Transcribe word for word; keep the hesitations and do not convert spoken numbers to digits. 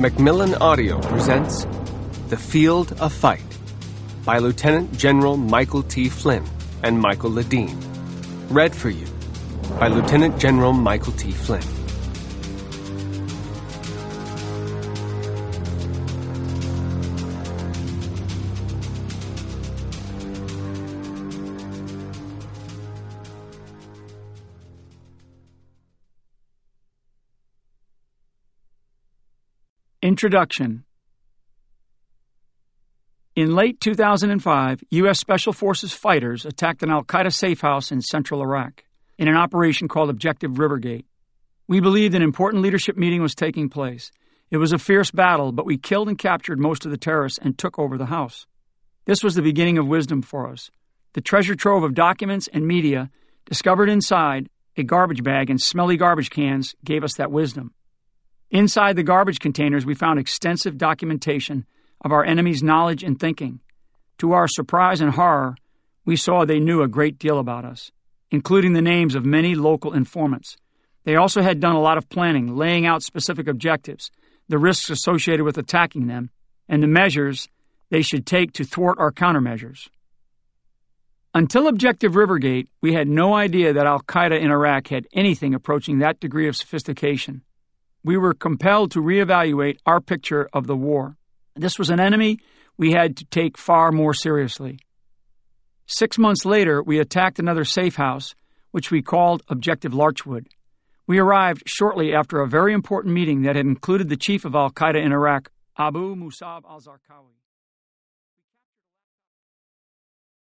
Macmillan Audio presents The Field of Fight by Lieutenant General Michael T. Flynn and Michael Ledeen. Read for you by Lieutenant General Michael T. Flynn. Introduction. In late two thousand five, U S Special Forces fighters attacked an al-Qaeda safe house in central Iraq in an operation called Objective Rivergate. We believed an important leadership meeting was taking place. It was a fierce battle, but we killed and captured most of the terrorists and took over the house. This was the beginning of wisdom for us. The treasure trove of documents and media discovered inside a garbage bag and smelly garbage cans gave us that wisdom. Inside the garbage containers, we found extensive documentation of our enemy's knowledge and thinking. To our surprise and horror, we saw they knew a great deal about us, including the names of many local informants. They also had done a lot of planning, laying out specific objectives, the risks associated with attacking them, and the measures they should take to thwart our countermeasures. Until Objective Rivergate, we had no idea that al-Qaeda in Iraq had anything approaching that degree of sophistication. We were compelled to reevaluate our picture of the war. This was an enemy we had to take far more seriously. Six months later, we attacked another safe house, which we called Objective Larchwood. We arrived shortly after a very important meeting that had included the chief of al-Qaeda in Iraq, Abu Musab al-Zarqawi.